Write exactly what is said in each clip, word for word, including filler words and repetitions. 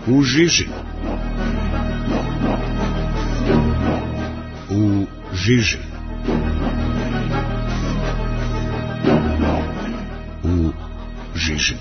u žiži. U žiži. U žiži.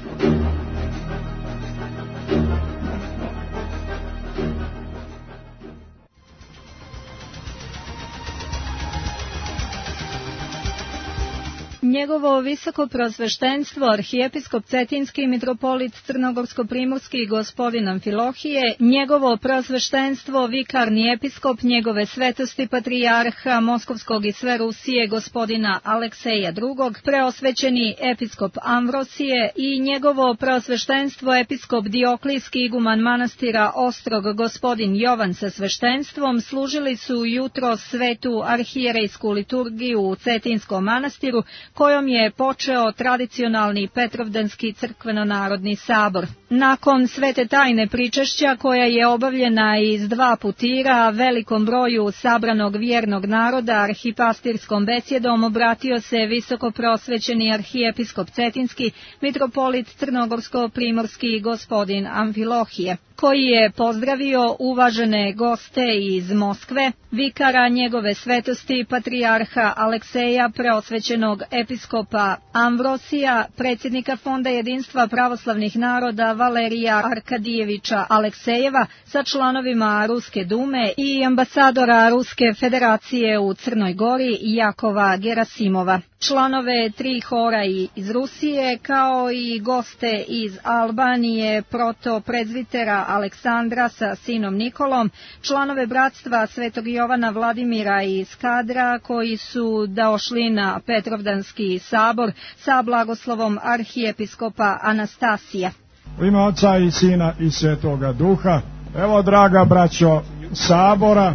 Njegovo visoko prosveštenstvo, arhijepiskop Cetinski, mitropolit Crnogorsko-primorski gospodin Amfilohije, njegovo prosveštenstvo, vikarni episkop njegove svetosti patrijarha Moskovskog i sve Rusije gospodina Alekseja drugog, preosvećeni episkop Amvrosije i njegovo prosveštenstvo episkop Dioklijski iguman manastira Ostrog gospodin Jovan sa sveštenstvom služili su jutro svetu arhijerejsku liturgiju u Cetinskom manastiru, kojom je počeo tradicionalni Petrovdanski crkveno-narodni sabor. Nakon svete tajne pričešća, koja je obavljena iz dva putira, velikom broju sabranog vjernog naroda arhipastirskom besjedom obratio se visoko prosvećeni arhijepiskop Cetinski, mitropolit Crnogorsko-primorski gospodin Amfilohije, koji je pozdravio uvažene goste iz Moskve, vikara njegove svetosti patrijarha Alekseja, preosvećenog episkopa Amvrosija, predsjednika Fonda jedinstva pravoslavnih naroda Valerija Arkadijevića Aleksejeva sa članovima Ruske dume i ambasadora Ruske federacije u Crnoj Gori Jakova Gerasimova, članove tri hora iz Rusije, kao i goste iz Albanije, protoprezvitera Aleksandra sa sinom Nikolom, članove bratstva Svetog Jovana Vladimira iz Kadra, koji su došli na Petrovdanski sabor sa blagoslovom arhijepiskopa Anastasija. U ime Oca i Sina i Svetoga Duha. Evo, draga braćo, sabora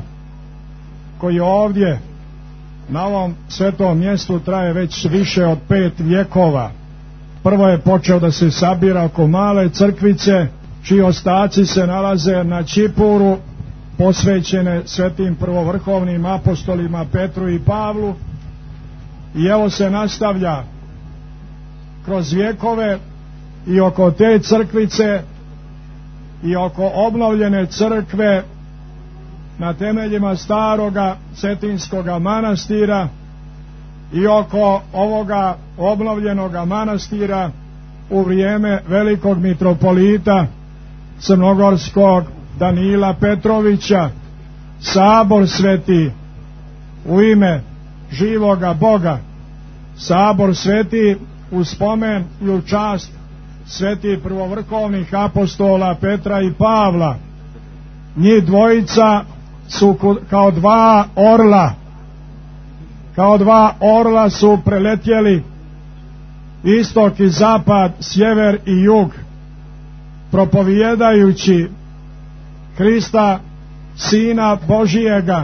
koji ovdje na ovom svetom mjestu traje već više od pet vjekova. Prvo je počeo da se sabira oko male crkvice, čiji ostaci se nalaze na Čipuru, posvećene svetim prvovrhovnim apostolima Petru i Pavlu. I evo se nastavlja kroz vjekove i oko te crkvice i oko obnovljene crkve na temeljima staroga Cetinskoga manastira i oko ovoga obnovljenoga manastira u vrijeme velikog mitropolita crnogorskog Danila Petrovića, sabor sveti u ime živoga Boga, sabor sveti u spomen i u čast sveti prvovrhovnih apostola Petra i Pavla. Njih dvojica su kao dva orla, kao dva orla su preletjeli istok i zapad, sjever i jug, propovijedajući Krista, Sina Božijega,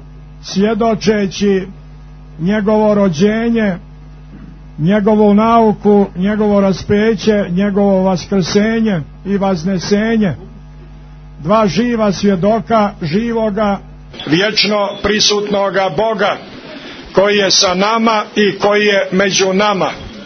svjedočeći njegovo rođenje, njegovu nauku, njegovo raspeće, njegovo vaskrsenje i vaznesenje. Dva živa svjedoka živoga, vječno prisutnoga Boga, koji je sa nama i koji je među nama.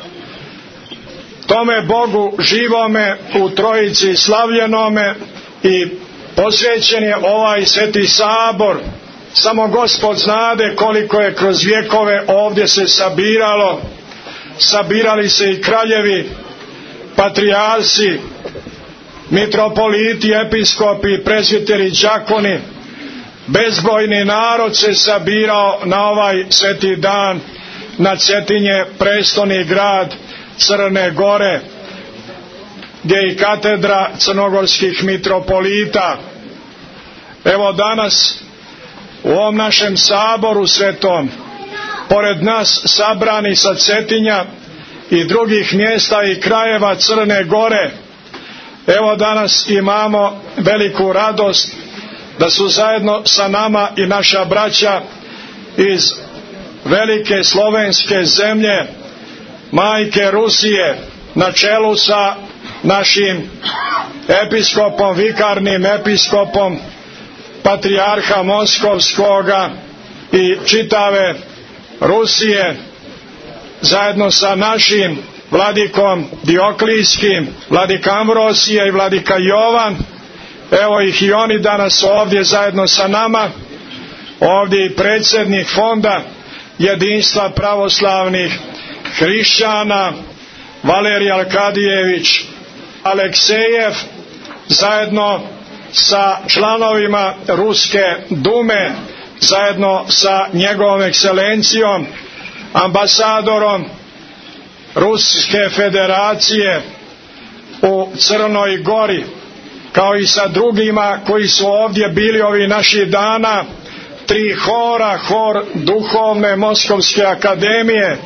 Tome Bogu živome u Trojici slavljenome i posvećen je ovaj sveti sabor. Samo Gospod znade koliko je kroz vjekove ovdje se sabiralo. Sabirali se i kraljevi, patrijarsi, mitropoliti, episkopi, presviteri, đakoni. Bezbrojni narod se sabirao na ovaj sveti dan na Cetinje, prestolni grad Crne Gore, gdje je i katedra crnogorskih mitropolita. Evo danas u ovom našem saboru svetom, pored nas sabrani sa Cetinja i drugih mjesta i krajeva Crne Gore, evo danas imamo veliku radost da su zajedno sa nama i naša braća iz velike slovenske zemlje, majke Rusije, na čelu sa našim episkopom, vikarnim episkopom patrijarha Moskovskoga i čitave Rusije, zajedno sa našim vladikom Dioklijskim, vladika Amvrosije i vladika Jovan Evo ih i oni danas ovdje zajedno sa nama. Ovdje i predsjednik Fonda jedinstva pravoslavnih hrišćana Valerij Arkadijević Aleksejev, zajedno sa članovima Ruske dume, zajedno sa njegovom ekscelencijom ambasadorom Ruske federacije u Crnoj Gori, kao i sa drugima koji su ovdje bili ovih naših dana, tri hora, hor Duhovne Moskovske akademije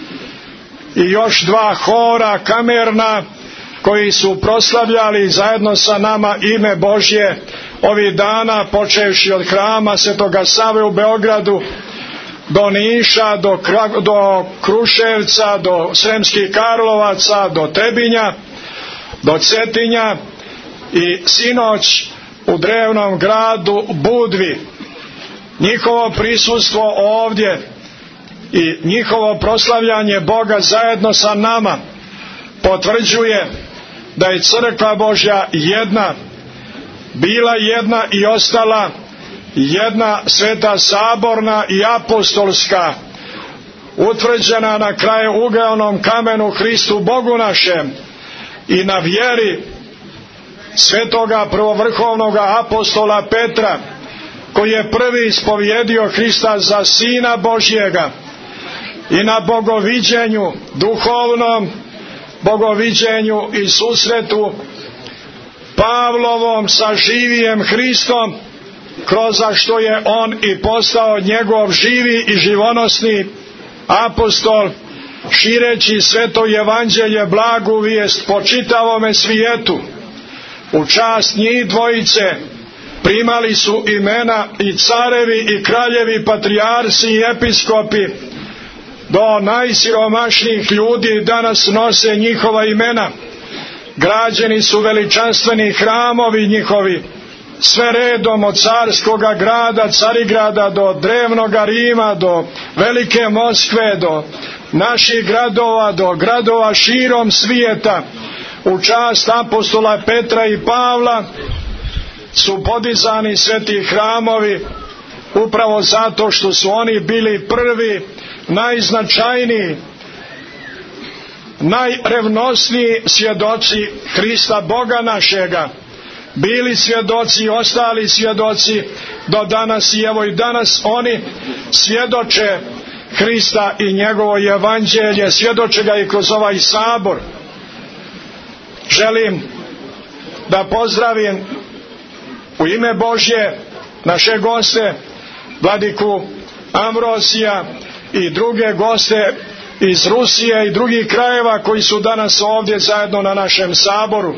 i još dva hora kamerna, koji su proslavljali zajedno sa nama ime Božje ovih dana, počevši od hrama Svetoga Save u Beogradu do Niša, do, do Kruševca, do Sremskih Karlovaca, do Trebinja, do Cetinja i sinoć u drevnom gradu Budvi. Njihovo prisustvo ovdje i njihovo proslavljanje Boga zajedno sa nama potvrđuje da je Crkva Božja jedna, bila jedna i ostala jedna, sveta saborna i apostolska, utvrđena na krajeuglenom kamenu Hristu Bogu našem i na vjeri svetoga prvovrhovnoga apostola Petra, koji je prvi ispovjedio Hrista za Sina Božjega, i na bogoviđenju duhovnom, bogoviđenju i susretu Pavlovom sa živijem Hristom, kroz što je on i postao njegov živi i živonosni apostol, šireći sveto evanđelje, blagu vijest po čitavome svijetu. U čast njih dvojice primali su imena i carevi i kraljevi, patrijarsi i episkopi, do najsiromašnijih ljudi danas nose njihova imena. Građeni su veličanstveni hramovi njihovi, sve redom od carskoga grada, Carigrada, do drevnoga Rima, do velike Moskve, do naših gradova, do gradova širom svijeta. U čast apostola Petra i Pavla su podizani sveti hramovi, upravo zato što su oni bili prvi, najznačajniji, najrevnosniji svjedoci Hrista Boga našega. Bili svjedoci i ostali svjedoci do danas, i evo i danas oni svjedoče Hrista i njegovo evanđelje, svjedoče ga i kroz ovaj sabor. Želim da pozdravim u ime Božje naše goste, vladiku Ambrosija i druge goste iz Rusije i drugih krajeva koji su danas ovdje zajedno na našem saboru.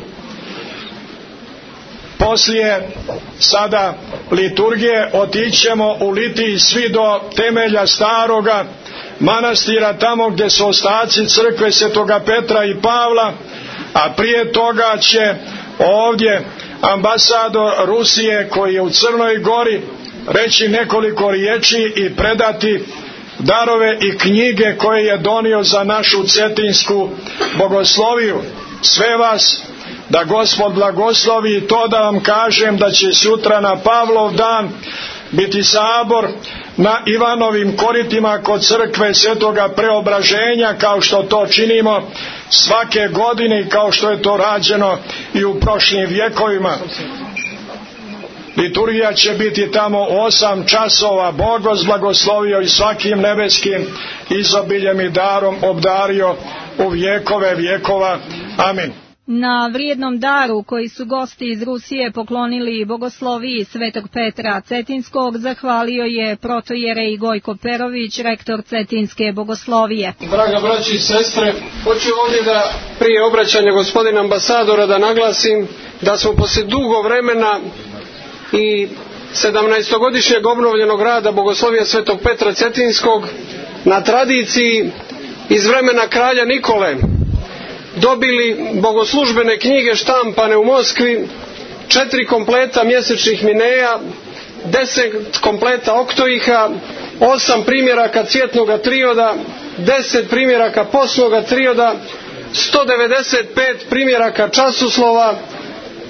Poslije sada liturgije otićemo u Litiji svi do temelja staroga manastira, tamo gdje su ostaci crkve Svetoga Petra i Pavla, a prije toga će ovdje ambasador Rusije, koji je u Crnoj Gori, reći nekoliko riječi i predati darove i knjige koje je donio za našu cetinsku bogosloviju. Sve vas da Gospod blagoslovi, i to da vam kažem da će sutra na Pavlov dan biti sabor na Ivanovim koritima kod crkve Svetoga Preobraženja, kao što to činimo svake godine i kao što je to rađeno i u prošlim vjekovima. Liturgija će biti tamo osam časova. Bog vas blagoslovio i svakim nebeskim izobiljem i darom obdario u vjekove vjekova. Amin. Na vrijednom daru koji su gosti iz Rusije poklonili bogosloviji Svetog Petra Cetinskog zahvalio je protojerej Gojko Perović, rektor Cetinske bogoslovije. Draga braći i sestre, hoću ovdje da prije obraćanja gospodina ambasadora da naglasim da smo poslije dugo vremena i sedamnaestogodišnjeg obnovljenog rada bogoslovija Svetog Petra Cetinskog na tradiciji iz vremena kralja Nikole dobili bogoslužbene knjige štampane u Moskvi, četiri kompleta mjesečnih mineja, deset kompleta oktoiha, osam primjeraka cvjetnoga trioda, deset primjeraka posnoga trioda, sto devedeset pet primjeraka časoslova,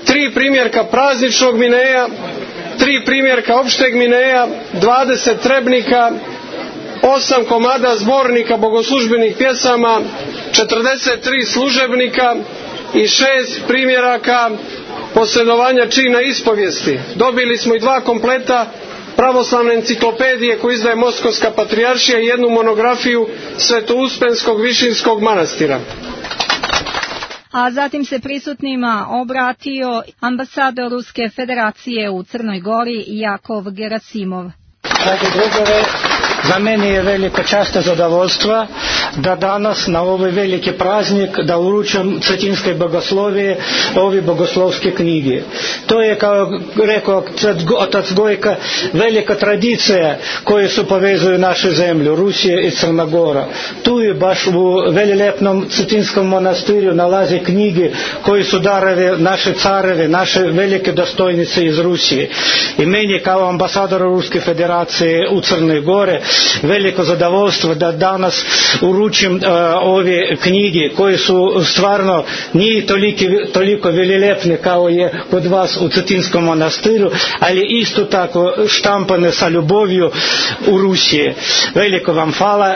tri primjerka prazničnog mineja, tri primjerka opšteg mineja, dvadeset trebnika, osam komada zbornika bogoslužbenih pjesama, četrdeset tri služebnika i šest primjeraka posjedovanja čina ispovijesti. Dobili smo i dva kompleta pravoslavne enciklopedije koju izdaje Moskovska patrijaršija i jednu monografiju Svetouspenskog Višinskog manastira. A zatim se prisutnima obratio ambasador Ruske federacije u Crnoj Gori Jakov Gerasimov. Dragi drugove, za mene je velika čast i zadovoljstvo da danas na ovaj veliki praznik da uručim cetinskoj bogoslovije ove bogoslovske knjige. To je, kao rekao otac Gojka, velika tradicija koju su povezuju našu zemlju, Rusija i Crna Gora. Tu je baš u velilepnom cetinskom monastirju nalazi knjige koje su darove naše carevi, naše velike dostojnice iz Rusije. I meni kao ambasador Ruske federacije u Crnoj Gore veliko zadovoljstvo da danas uručim uh, ove knjige koje su stvarno nije toliko, toliko velilepne kao je kod vas u Cetinskom monastiru, ali isto tako štampane sa ljubovju u Rusiji. Veliko vam hvala.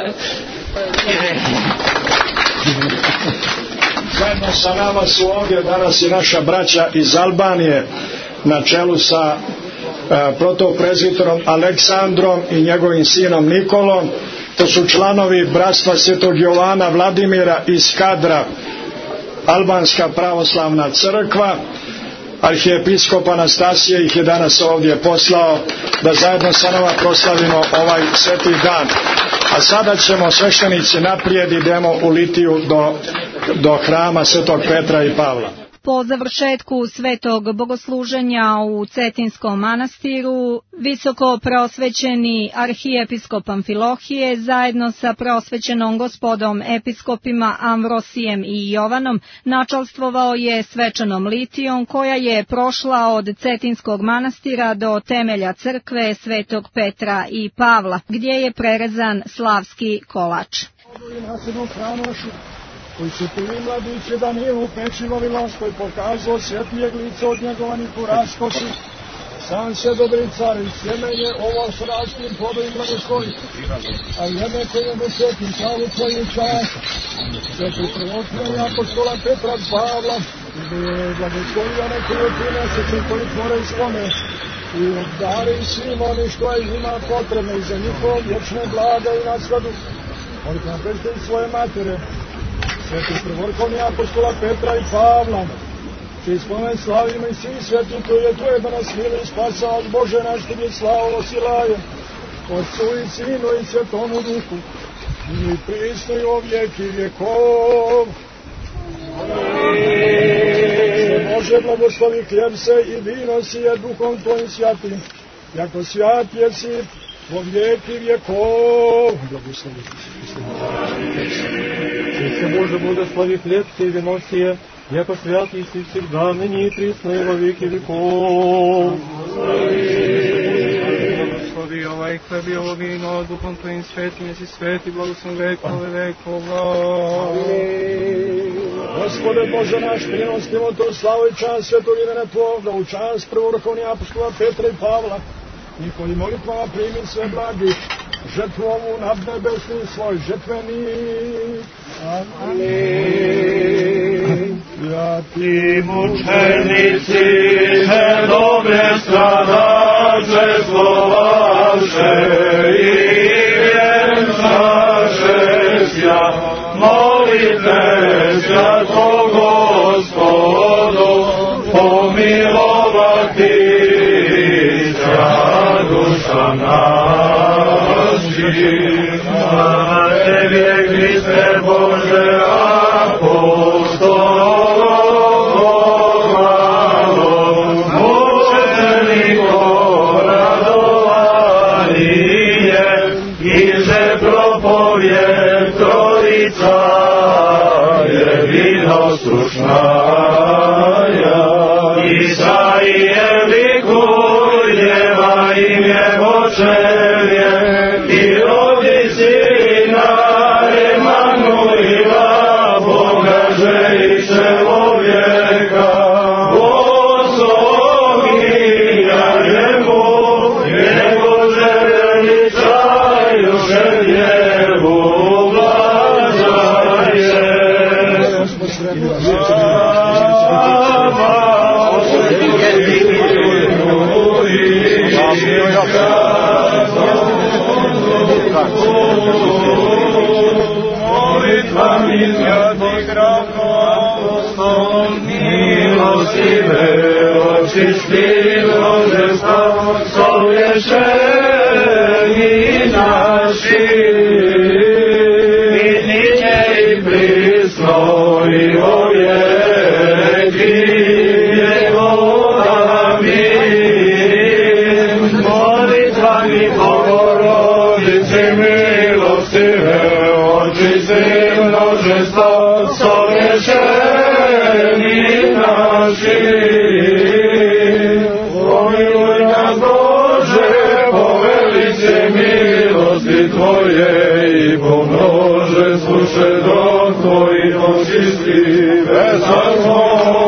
Zajedno sa nama su ovdje danas i naša braća iz Albanije na čelu sa protoprezbiterom Aleksandrom i njegovim sinom Nikolom. To su članovi Bratstva Svetog Jovana Vladimira iz Kadra, Albanska pravoslavna crkva. Arhijepiskop Anastasije ih je danas ovdje poslao da zajedno sa nama proslavimo ovaj sveti dan. A sada ćemo sveštenici naprijed, idemo u litiju do, do hrama Svetog Petra i Pavla. Po završetku svetog bogosluženja u Cetinskom manastiru, visoko preosvećeni arhijepiskop Amfilohije zajedno sa preosvećenom gospodom episkopima Amvrosijem i Jovanom načalstvovao je svečanom litijom koja je prošla od Cetinskog manastira do temelja crkve Svetog Petra i Pavla, gdje je prerezan slavski kolač. Koji su pili mladiće Danilu Pečivovi laskoj pokazao svjetlijeg lica od njegovanih u raskoši. Sam se dobri car i sjemenje ovo s rastim plodovim blagoslovi. A vrijeme koje dosetim slavu tvoju čast. Sveti prvotnjeni apostola Petra Pavla i blagoslovio nekoju prinese koji tvore svome. I obdari svim oni što je ima potrebno i za njihov vječne blaga i nasladu. Oni nam predstavljaju svoje matere. Sveti prvorkovni apostola Petra i Pavla, čiji spomen slavimo i svi sveti koji je tvoje da nas mili i spasa od Bože naš tebi slavu osilaje, Otcu i Sinu i Svetomu Duhu, i prisno i o vijeki vjekov. Bože blagoslovi hljeb se i vino si je Duhom tvojim svatim, jako svят jesi o vijeki vjekov. Blagoslovi. Се Боже, благослови хлеб сей, вино сие, яко свят еси всегда, ныне и присно и во веки веков. Благослови овај хлеб и ово вино, Духом Твоим светим еси свети, благослови векове векова. Господе Боже наш, приностимо то славу и čast svetog imena Tvojega, u čast prvorkovnih apostola Petra i Pavla, njihovim molitvama primi sve blagi, žrtvu ovu nadnebesni svoj žrtvenik. Amin. Svjati mučenici, že dobre stradače slovaše i vjenčaše sja, molite svjato Gospodu, pomilovati sja duša naši. Slava Tebi, Hriste Bože, Molitvami svятih ravnoapostolnih milostive, očisti množestva sogriješeni naši. Vidnije i prisno i ovjeki Jehova amin. Molitvami Bogorodice milostive, očisti množestva sogriješeni naši. Pomiluj nas Bože po velice milosti Tvoje i po množestvu šedrot Tvojih očisti bezazno.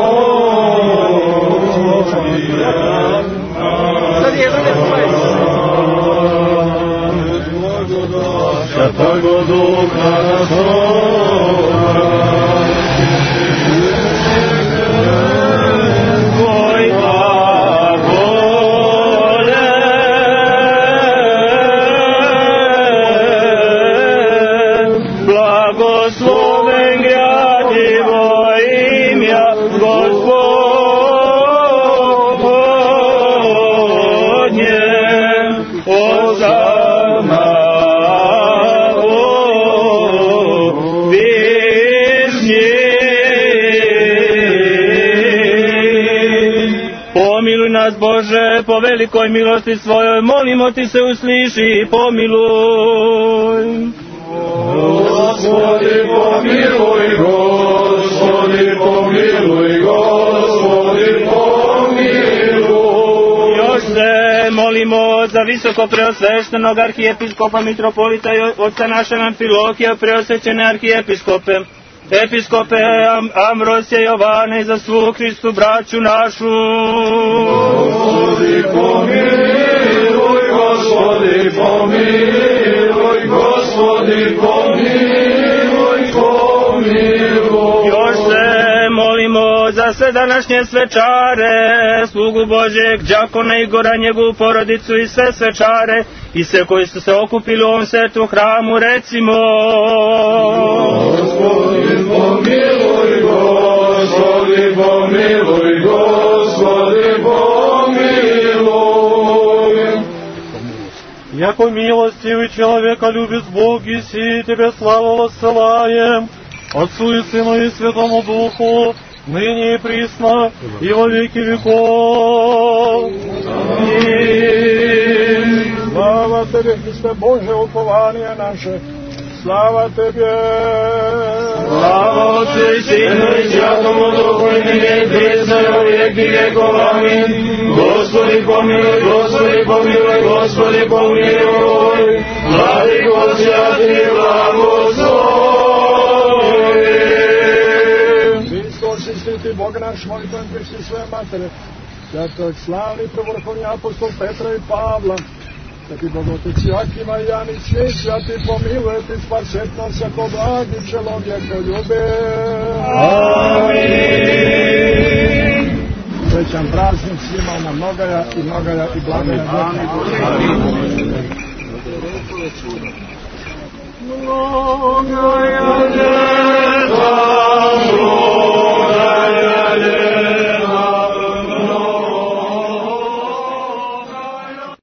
Svetoga Duha Tvoj glagole, blagosloven grad Tvo imja Gospodnje, Osana. Pomiluj nas Bože, po velikoj milosti svojoj, molimo Ti se usliši i pomiluj. Gospodi pomiluj, Gospodi pomiluj, Gospodi pomiluj. Još se molimo za visoko preosveštenog arhijepiskopa mitropolita i oca našeg Amfilohija, preosvećene arhijepiskope, episkope Am Ambrosija Jovane i za svu Hristu braću našu. Gospodi pomiluj, Gospodi pomiluj, Gospodi pomiluj, pomiluj. Još se molimo za sve današnje svečare, slugu Božeg, đakona Igora, njegovu porodicu i sve svečare i sve koji su se okupili u ovom svetom hramu, recimo. Gospodi pomiluj, Gospodi pomiluj, Gospodi pomiluj. Яко милостивый человека любит Бог, и си Тебе славу воссылаем, Отцу и Сыну и Святому Духу, ныне и присно, и во веки веков. Аминь. Слава Тебе, Христе Боже, упование наше, слава Тебе. Слава Отцу и Сыну и Святому Духу, и ныне и присно, и во веки веков. Аминь. Господи помилуй, Господи помилуй, Господи помилуй, Владыко святый, благослови. Христос и святый Бог наш, молитвен Христе своей Матери, святog славный проворховni апостол Петра и Павла, святый Боготец Иакима и Яни, все святый помилует и спасет нас всяко благи человека любе. Аминь. Srećan praznik svima na mnogaja i mnogaja i blagaya godina. Mnogaja